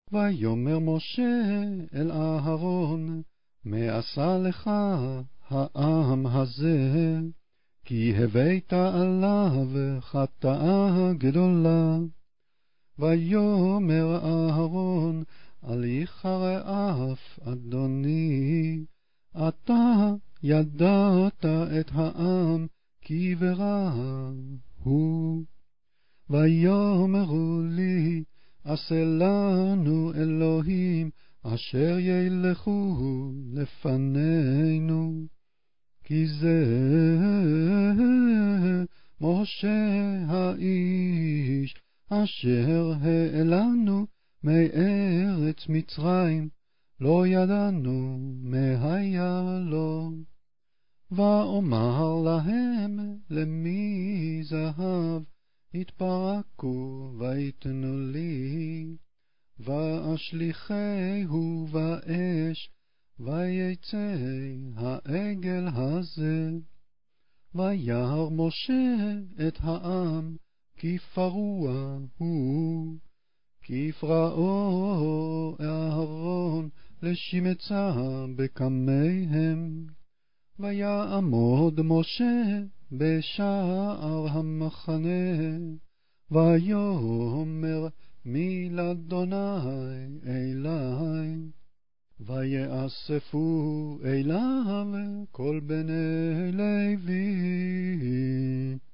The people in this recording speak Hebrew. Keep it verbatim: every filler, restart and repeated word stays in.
ויאמר משה אל אהרון, מה עשה לך העם הזה? כי הבאת עליו חטאה גדולה. ויאמר אהרון, אל יכרע אף אדוני, אתה ידעת את העם כי ברע הוא. ויאמרו לי, עשה לנו אלוהים אשר ילכו לפנינו, כי זה משה האיש אשר העלנו מארץ מצרים, לא ידענו מה היה לו. ואומר להם, למי זהב התפרקו ויתנו לי, ואשליכהו באש, ויצא העגל הזה. וירא משה את העם, כי פרוע הוא, כי פרעו אהרון לשמצה בקמיהם. ויעמוד משה בשער המחנה, ויאמר מי לאדוני אלי, ויאספו אליו כל בני לוי,